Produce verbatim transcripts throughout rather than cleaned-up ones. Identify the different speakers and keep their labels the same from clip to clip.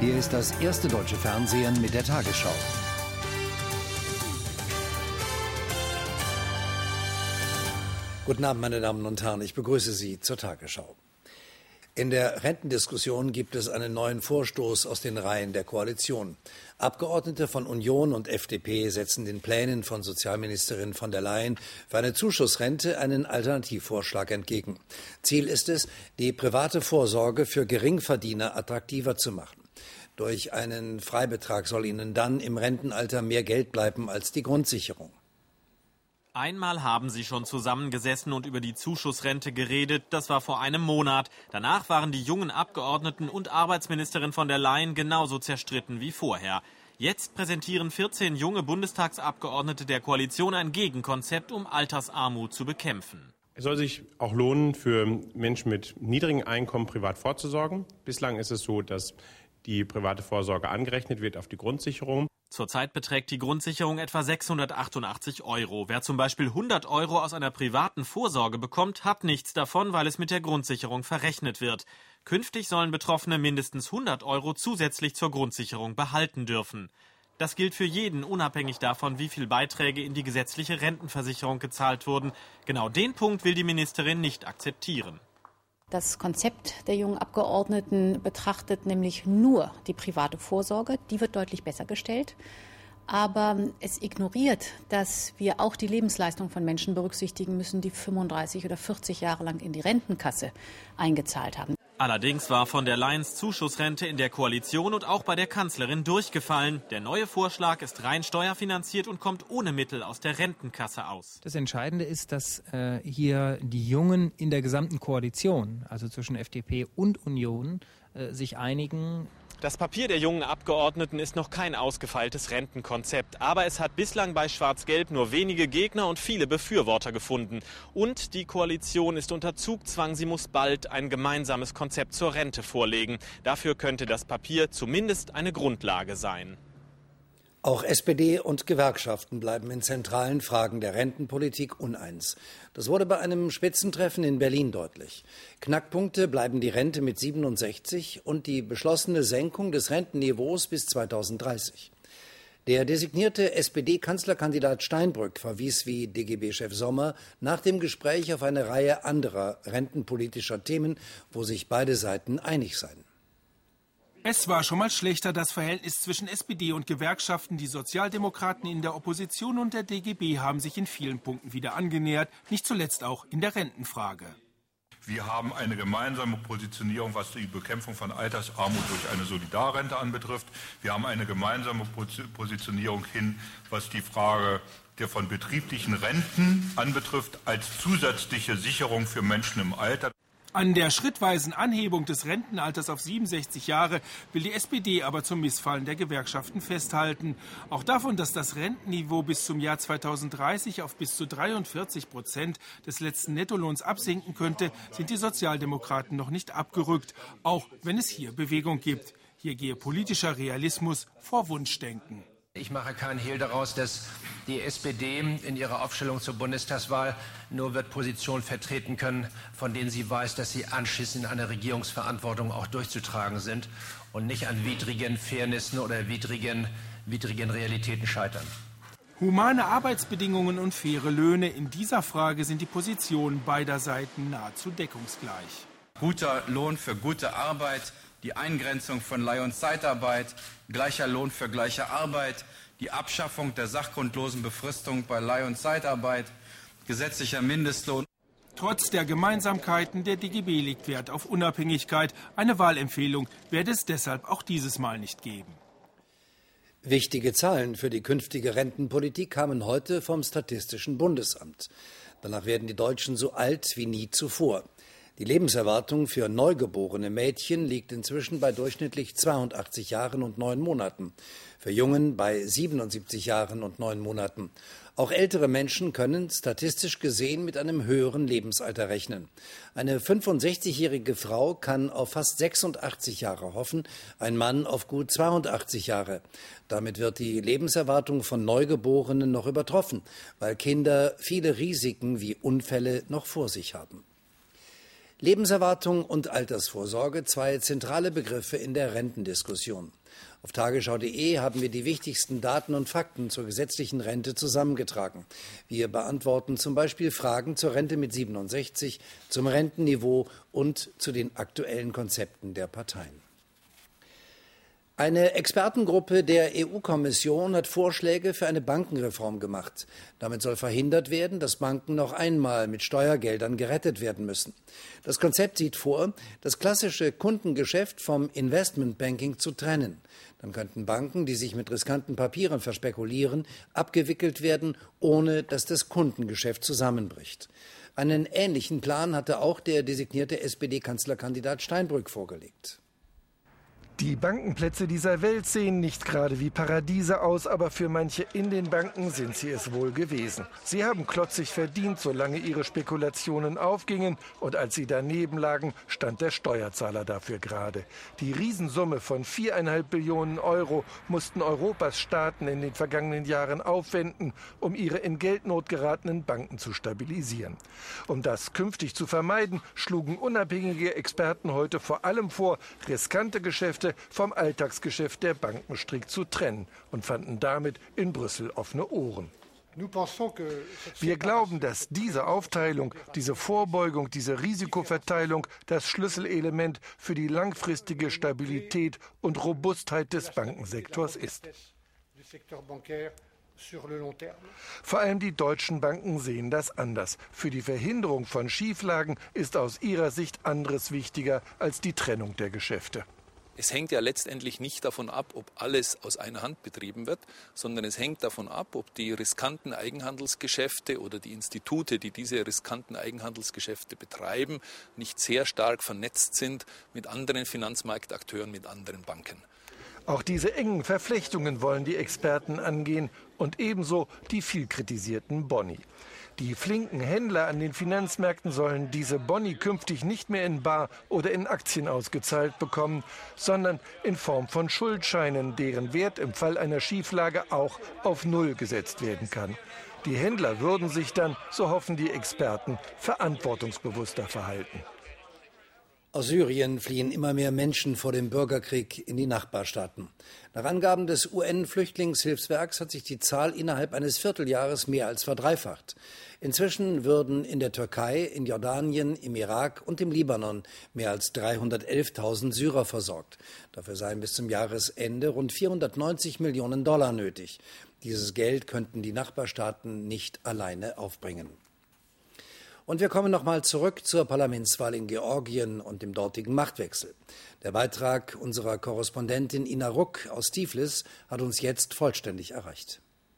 Speaker 1: Hier ist das erste deutsche Fernsehen mit der Tagesschau. Guten Abend, meine Damen und Herren, ich begrüße Sie zur Tagesschau. In der Rentendiskussion gibt es einen neuen Vorstoß aus den Reihen der Koalition. Abgeordnete von Union und F D P setzen den Plänen von Sozialministerin von der Leyen für eine Zuschussrente einen Alternativvorschlag entgegen. Ziel ist es, die private Vorsorge für Geringverdiener attraktiver zu machen. Durch einen Freibetrag soll ihnen dann im Rentenalter mehr Geld bleiben als die Grundsicherung.
Speaker 2: Einmal haben sie schon zusammengesessen und über die Zuschussrente geredet. Das war vor einem Monat. Danach waren die jungen Abgeordneten und Arbeitsministerin von der Leyen genauso zerstritten wie vorher. Jetzt präsentieren vierzehn junge Bundestagsabgeordnete der Koalition ein Gegenkonzept, um Altersarmut zu bekämpfen.
Speaker 3: Es soll sich auch lohnen, für Menschen mit niedrigen Einkommen privat vorzusorgen. Bislang ist es so, dass die private Vorsorge angerechnet wird auf die Grundsicherung.
Speaker 2: Zurzeit beträgt die Grundsicherung etwa sechshundertachtundachtzig Euro. Wer zum Beispiel hundert Euro aus einer privaten Vorsorge bekommt, hat nichts davon, weil es mit der Grundsicherung verrechnet wird. Künftig sollen Betroffene mindestens hundert Euro zusätzlich zur Grundsicherung behalten dürfen. Das gilt für jeden, unabhängig davon, wie viel Beiträge in die gesetzliche Rentenversicherung gezahlt wurden. Genau den Punkt will die Ministerin nicht akzeptieren.
Speaker 4: Das Konzept der jungen Abgeordneten betrachtet nämlich nur die private Vorsorge. Die wird deutlich besser gestellt. Aber es ignoriert, dass wir auch die Lebensleistung von Menschen berücksichtigen müssen, die fünfunddreißig oder vierzig Jahre lang in die Rentenkasse eingezahlt haben.
Speaker 2: Allerdings war von der Leyens Zuschussrente in der Koalition und auch bei der Kanzlerin durchgefallen. Der neue Vorschlag ist rein steuerfinanziert und kommt ohne Mittel aus der Rentenkasse aus.
Speaker 5: Das Entscheidende ist, dass äh, hier die Jungen in der gesamten Koalition, also zwischen F D P und Union, äh, sich einigen.
Speaker 2: Das Papier der jungen Abgeordneten ist noch kein ausgefeiltes Rentenkonzept. Aber es hat bislang bei Schwarz-Gelb nur wenige Gegner und viele Befürworter gefunden. Und die Koalition ist unter Zugzwang. Sie muss bald ein gemeinsames Konzept zur Rente vorlegen. Dafür könnte das Papier zumindest eine Grundlage sein.
Speaker 1: Auch S P D und Gewerkschaften bleiben in zentralen Fragen der Rentenpolitik uneins. Das wurde bei einem Spitzentreffen in Berlin deutlich. Knackpunkte bleiben die Rente mit siebenundsechzig und die beschlossene Senkung des Rentenniveaus bis zweitausenddreißig. Der designierte S P D-Kanzlerkandidat Steinbrück verwies wie D G B-Chef Sommer nach dem Gespräch auf eine Reihe anderer rentenpolitischer Themen, wo sich beide Seiten einig seien.
Speaker 6: Es war schon mal schlechter, das Verhältnis zwischen S P D und Gewerkschaften. Die Sozialdemokraten in der Opposition und der D G B haben sich in vielen Punkten wieder angenähert, nicht zuletzt auch in der Rentenfrage.
Speaker 7: Wir haben eine gemeinsame Positionierung, was die Bekämpfung von Altersarmut durch eine Solidarrente anbetrifft. Wir haben eine gemeinsame Positionierung hin, was die Frage der von betrieblichen Renten anbetrifft, als zusätzliche Sicherung für Menschen im Alter.
Speaker 6: An der schrittweisen Anhebung des Rentenalters auf siebenundsechzig Jahre will die S P D aber zum Missfallen der Gewerkschaften festhalten. Auch davon, dass das Rentenniveau bis zum Jahr zweitausenddreißig auf bis zu dreiundvierzig Prozent des letzten Nettolohns absinken könnte, sind die Sozialdemokraten noch nicht abgerückt, auch wenn es hier Bewegung gibt. Hier gehe politischer Realismus vor Wunschdenken.
Speaker 8: Ich mache keinen Hehl daraus, dass die S P D in ihrer Aufstellung zur Bundestagswahl nur wird Positionen vertreten können, von denen sie weiß, dass sie anschließend in einer Regierungsverantwortung auch durchzutragen sind und nicht an widrigen Fairnessen oder widrigen, widrigen Realitäten scheitern.
Speaker 6: Humane Arbeitsbedingungen und faire Löhne. In dieser Frage sind die Positionen beider Seiten nahezu deckungsgleich.
Speaker 9: Guter Lohn für gute Arbeit, die Eingrenzung von Leih- und Zeitarbeit, gleicher Lohn für gleiche Arbeit, die Abschaffung der sachgrundlosen Befristung bei Leih- und Zeitarbeit, gesetzlicher Mindestlohn.
Speaker 6: Trotz der Gemeinsamkeiten, der D G B legt Wert auf Unabhängigkeit. Eine Wahlempfehlung werde es deshalb auch dieses Mal nicht geben.
Speaker 1: Wichtige Zahlen für die künftige Rentenpolitik kamen heute vom Statistischen Bundesamt. Danach werden die Deutschen so alt wie nie zuvor. Die Lebenserwartung für neugeborene Mädchen liegt inzwischen bei durchschnittlich zweiundachtzig Jahren und neun Monaten, für Jungen bei siebenundsiebzig Jahren und neun Monaten. Auch ältere Menschen können statistisch gesehen mit einem höheren Lebensalter rechnen. Eine fünfundsechzigjährige Frau kann auf fast sechsundachtzig Jahre hoffen, ein Mann auf gut zweiundachtzig Jahre. Damit wird die Lebenserwartung von Neugeborenen noch übertroffen, weil Kinder viele Risiken wie Unfälle noch vor sich haben. Lebenserwartung und Altersvorsorge, zwei zentrale Begriffe in der Rentendiskussion. Auf tagesschau punkt de haben wir die wichtigsten Daten und Fakten zur gesetzlichen Rente zusammengetragen. Wir beantworten zum Beispiel Fragen zur Rente mit siebenundsechzig, zum Rentenniveau und zu den aktuellen Konzepten der Parteien. Eine Expertengruppe der E U-Kommission hat Vorschläge für eine Bankenreform gemacht. Damit soll verhindert werden, dass Banken noch einmal mit Steuergeldern gerettet werden müssen. Das Konzept sieht vor, das klassische Kundengeschäft vom Investmentbanking zu trennen. Dann könnten Banken, die sich mit riskanten Papieren verspekulieren, abgewickelt werden, ohne dass das Kundengeschäft zusammenbricht. Einen ähnlichen Plan hatte auch der designierte S P D-Kanzlerkandidat Steinbrück vorgelegt.
Speaker 10: Die Bankenplätze dieser Welt sehen nicht gerade wie Paradiese aus, aber für manche in den Banken sind sie es wohl gewesen. Sie haben klotzig verdient, solange ihre Spekulationen aufgingen, und als sie daneben lagen, stand der Steuerzahler dafür gerade. Die Riesensumme von viereinhalb Billionen Euro mussten Europas Staaten in den vergangenen Jahren aufwenden, um ihre in Geldnot geratenen Banken zu stabilisieren. Um das künftig zu vermeiden, schlugen unabhängige Experten heute vor allem vor, riskante Geschäfte vom Alltagsgeschäft der Banken strikt zu trennen und fanden damit in Brüssel offene Ohren. Wir glauben, dass diese Aufteilung, diese Vorbeugung, diese Risikoverteilung das Schlüsselelement für die langfristige Stabilität und Robustheit des Bankensektors ist. Vor allem die deutschen Banken sehen das anders. Für die Verhinderung von Schieflagen ist aus ihrer Sicht anderes wichtiger als die Trennung der Geschäfte.
Speaker 11: Es hängt ja letztendlich nicht davon ab, ob alles aus einer Hand betrieben wird, sondern es hängt davon ab, ob die riskanten Eigenhandelsgeschäfte oder die Institute, die diese riskanten Eigenhandelsgeschäfte betreiben, nicht sehr stark vernetzt sind mit anderen Finanzmarktakteuren, mit anderen Banken.
Speaker 10: Auch diese engen Verflechtungen wollen die Experten angehen und ebenso die viel kritisierten Boni. Die flinken Händler an den Finanzmärkten sollen diese Boni künftig nicht mehr in Bar oder in Aktien ausgezahlt bekommen, sondern in Form von Schuldscheinen, deren Wert im Fall einer Schieflage auch auf Null gesetzt werden kann. Die Händler würden sich dann, so hoffen die Experten, verantwortungsbewusster verhalten.
Speaker 1: Aus Syrien fliehen immer mehr Menschen vor dem Bürgerkrieg in die Nachbarstaaten. Nach Angaben des U N-Flüchtlingshilfswerks hat sich die Zahl innerhalb eines Vierteljahres mehr als verdreifacht. Inzwischen würden in der Türkei, in Jordanien, im Irak und im Libanon mehr als dreihundertelftausend Syrer versorgt. Dafür seien bis zum Jahresende rund vierhundertneunzig Millionen Dollar nötig. Dieses Geld könnten die Nachbarstaaten nicht alleine aufbringen. Und wir kommen noch mal zurück zur Parlamentswahl in Georgien und dem dortigen Machtwechsel. Der Beitrag unserer Korrespondentin Ina Ruck aus Tiflis hat uns jetzt vollständig erreicht.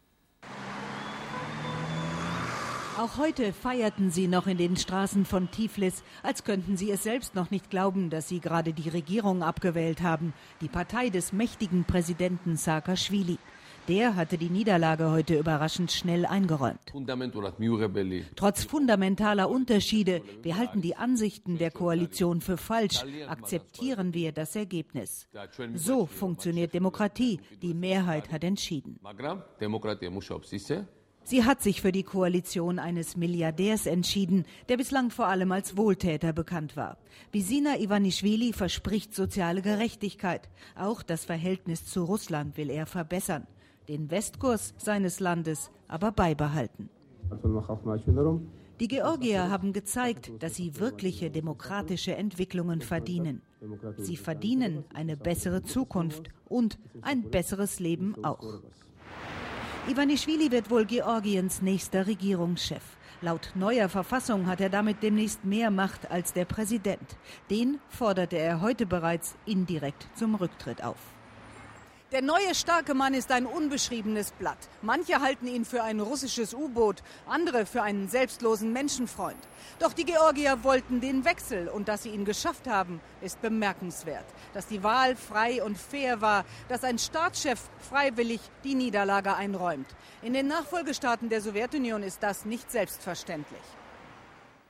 Speaker 12: Auch heute feierten sie noch in den Straßen von Tiflis, als könnten sie es selbst noch nicht glauben, dass sie gerade die Regierung abgewählt haben, die Partei des mächtigen Präsidenten Saakaschwili. Der hatte die Niederlage heute überraschend schnell eingeräumt. Trotz fundamentaler Unterschiede, wir halten die Ansichten der Koalition für falsch, akzeptieren wir das Ergebnis. So funktioniert Demokratie. Die Mehrheit hat entschieden. Sie hat sich für die Koalition eines Milliardärs entschieden, der bislang vor allem als Wohltäter bekannt war. Bidzina Ivanischvili verspricht soziale Gerechtigkeit. Auch das Verhältnis zu Russland will er verbessern. Den Westkurs seines Landes aber beibehalten. Die Georgier haben gezeigt, dass sie wirkliche demokratische Entwicklungen verdienen. Sie verdienen eine bessere Zukunft und ein besseres Leben auch. Ivanischvili wird wohl Georgiens nächster Regierungschef. Laut neuer Verfassung hat er damit demnächst mehr Macht als der Präsident. Den forderte er heute bereits indirekt zum Rücktritt auf.
Speaker 13: Der neue starke Mann ist ein unbeschriebenes Blatt. Manche halten ihn für ein russisches U-Boot, andere für einen selbstlosen Menschenfreund. Doch die Georgier wollten den Wechsel und dass sie ihn geschafft haben, ist bemerkenswert. Dass die Wahl frei und fair war, dass ein Staatschef freiwillig die Niederlage einräumt. In den Nachfolgestaaten der Sowjetunion ist das nicht selbstverständlich.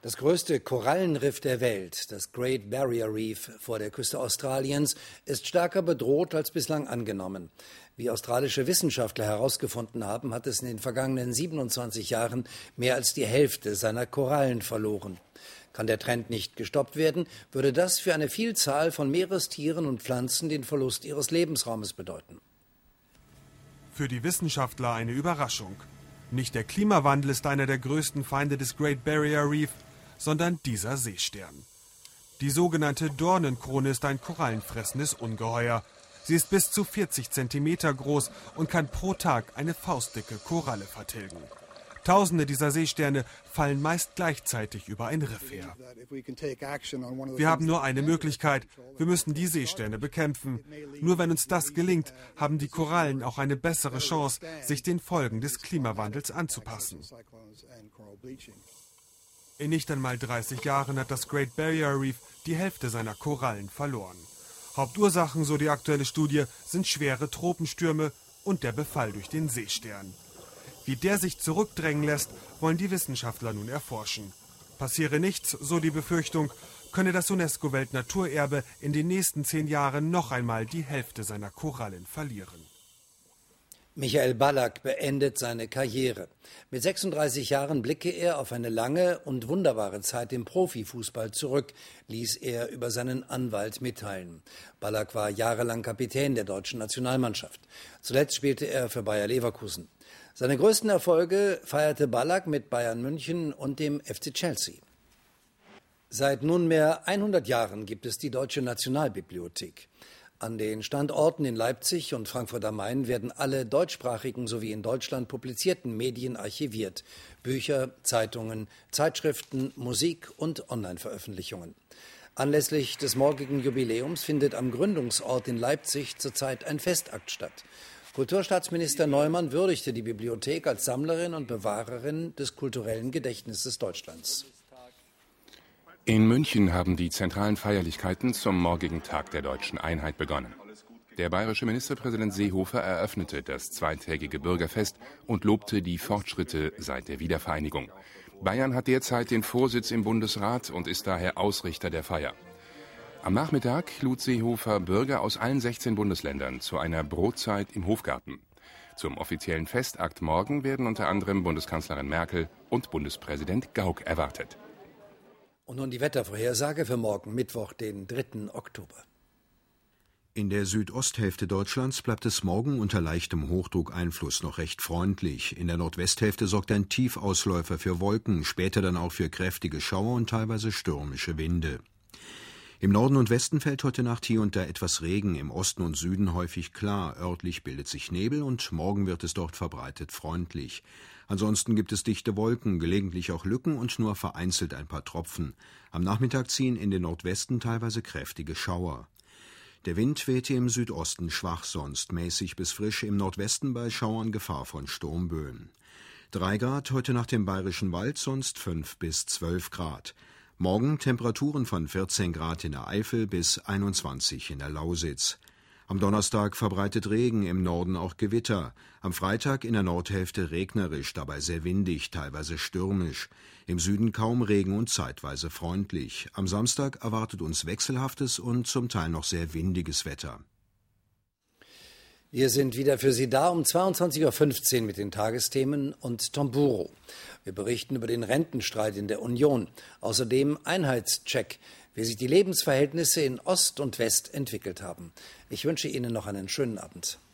Speaker 1: Das größte Korallenriff der Welt, das Great Barrier Reef vor der Küste Australiens, ist stärker bedroht als bislang angenommen. Wie australische Wissenschaftler herausgefunden haben, hat es in den vergangenen siebenundzwanzig Jahren mehr als die Hälfte seiner Korallen verloren. Kann der Trend nicht gestoppt werden, würde das für eine Vielzahl von Meerestieren und Pflanzen den Verlust ihres Lebensraumes bedeuten.
Speaker 14: Für die Wissenschaftler eine Überraschung. Nicht der Klimawandel ist einer der größten Feinde des Great Barrier Reef, sondern dieser Seestern. Die sogenannte Dornenkrone ist ein korallenfressendes Ungeheuer. Sie ist bis zu vierzig Zentimeter groß und kann pro Tag eine faustdicke Koralle vertilgen. Tausende dieser Seesterne fallen meist gleichzeitig über ein Riff her. Wir haben nur eine Möglichkeit. Wir müssen die Seesterne bekämpfen. Nur wenn uns das gelingt, haben die Korallen auch eine bessere Chance, sich den Folgen des Klimawandels anzupassen. In nicht einmal dreißig Jahren hat das Great Barrier Reef die Hälfte seiner Korallen verloren. Hauptursachen, so die aktuelle Studie, sind schwere Tropenstürme und der Befall durch den Seestern. Wie der sich zurückdrängen lässt, wollen die Wissenschaftler nun erforschen. Passiere nichts, so die Befürchtung, könne das UNESCO-Weltnaturerbe in den nächsten zehn Jahren noch einmal die Hälfte seiner Korallen verlieren.
Speaker 1: Michael Ballack beendet seine Karriere. Mit sechsunddreißig Jahren blicke er auf eine lange und wunderbare Zeit im Profifußball zurück, ließ er über seinen Anwalt mitteilen. Ballack war jahrelang Kapitän der deutschen Nationalmannschaft. Zuletzt spielte er für Bayer Leverkusen. Seine größten Erfolge feierte Ballack mit Bayern München und dem F C Chelsea. Seit nunmehr hundert Jahren gibt es die Deutsche Nationalbibliothek. An den Standorten in Leipzig und Frankfurt am Main werden alle deutschsprachigen sowie in Deutschland publizierten Medien archiviert. Bücher, Zeitungen, Zeitschriften, Musik und Online-Veröffentlichungen. Anlässlich des morgigen Jubiläums findet am Gründungsort in Leipzig zurzeit ein Festakt statt. Kulturstaatsminister Neumann würdigte die Bibliothek als Sammlerin und Bewahrerin des kulturellen Gedächtnisses Deutschlands.
Speaker 15: In München haben die zentralen Feierlichkeiten zum morgigen Tag der deutschen Einheit begonnen. Der bayerische Ministerpräsident Seehofer eröffnete das zweitägige Bürgerfest und lobte die Fortschritte seit der Wiedervereinigung. Bayern hat derzeit den Vorsitz im Bundesrat und ist daher Ausrichter der Feier. Am Nachmittag lud Seehofer Bürger aus allen sechzehn Bundesländern zu einer Brotzeit im Hofgarten. Zum offiziellen Festakt morgen werden unter anderem Bundeskanzlerin Merkel und Bundespräsident Gauck erwartet.
Speaker 1: Und nun die Wettervorhersage für morgen Mittwoch, den dritten Oktober.
Speaker 16: In der Südosthälfte Deutschlands bleibt es morgen unter leichtem Hochdruckeinfluss noch recht freundlich. In der Nordwesthälfte sorgt ein Tiefausläufer für Wolken, später dann auch für kräftige Schauer und teilweise stürmische Winde. Im Norden und Westen fällt heute Nacht hier und da etwas Regen, im Osten und Süden häufig klar. Örtlich bildet sich Nebel und morgen wird es dort verbreitet freundlich. Ansonsten gibt es dichte Wolken, gelegentlich auch Lücken und nur vereinzelt ein paar Tropfen. Am Nachmittag ziehen in den Nordwesten teilweise kräftige Schauer. Der Wind wehte im Südosten schwach, sonst mäßig bis frisch, im Nordwesten bei Schauern Gefahr von Sturmböen. Drei Grad heute nach dem Bayerischen Wald, sonst fünf bis zwölf Grad. Morgen Temperaturen von vierzehn Grad in der Eifel bis einundzwanzig in der Lausitz. Am Donnerstag verbreitet Regen, im Norden auch Gewitter. Am Freitag in der Nordhälfte regnerisch, dabei sehr windig, teilweise stürmisch. Im Süden kaum Regen und zeitweise freundlich. Am Samstag erwartet uns wechselhaftes und zum Teil noch sehr windiges Wetter.
Speaker 1: Wir sind wieder für Sie da um zweiundzwanzig Uhr fünfzehn mit den Tagesthemen und Tomburo. Wir berichten über den Rentenstreit in der Union. Außerdem Einheitscheck, wie sich die Lebensverhältnisse in Ost und West entwickelt haben. Ich wünsche Ihnen noch einen schönen Abend.